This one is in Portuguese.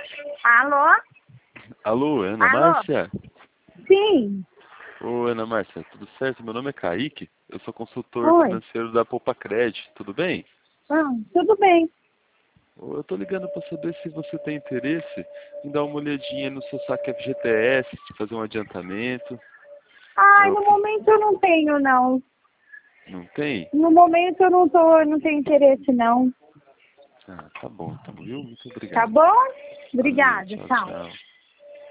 Alô? Alô, Ana Alô? Márcia? Sim. Oi, Ana Márcia, tudo certo? Meu nome é Kaique, eu sou consultor Oi. financeiro da Poupa Cred, tudo bem? Tudo bem. Eu tô ligando para saber se você tem interesse em dar uma olhadinha no seu saque FGTS, fazer um adiantamento. Ai, no momento eu não tenho, não. Não tem? No momento eu não tenho interesse, não. Ah, tá bom, viu? Muito Tá obrigado. bom? Valeu, Obrigada, tchau, tchau. tchau.